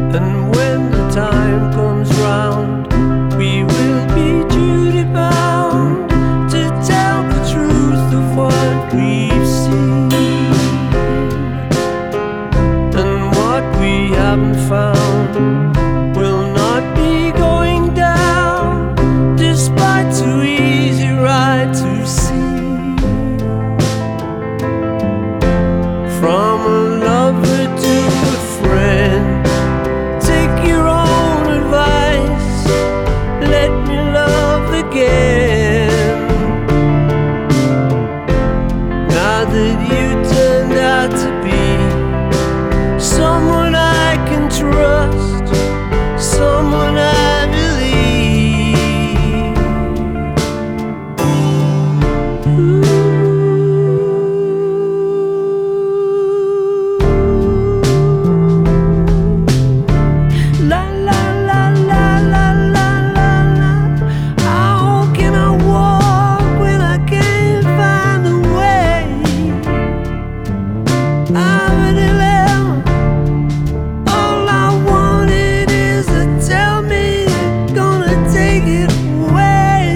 And when the time comes round, we will be duty bound to tell the truth of what we've seen and what we haven't found will not be going down, despite too easy right to see. From a lover to a friend, take your own advice, let me love again. Now that you turned out to be someone I can trust, someone I believe. La la la la la la la la. How can I walk when I can't find a way? I'm an 11. All I wanted is to tell me you're gonna take it away.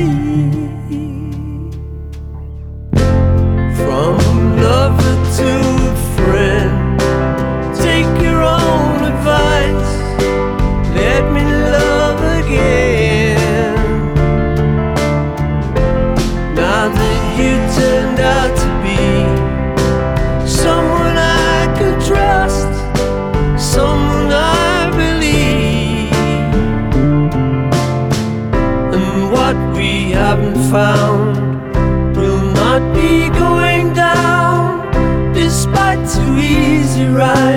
From a lover to a friend, take your own advice, let me love again. Now that you turned out to be someone I could trust, someone I believe, and what we haven't found will not be going down, despite too easy right